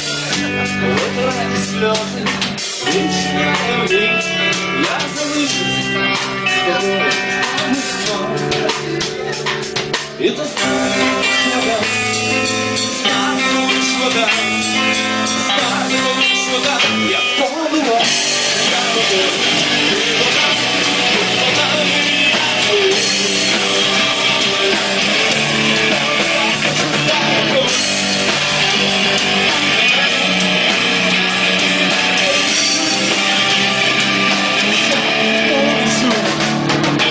Вот ради слезы, вечная любви, я залыжусь с тобой. И то страшно.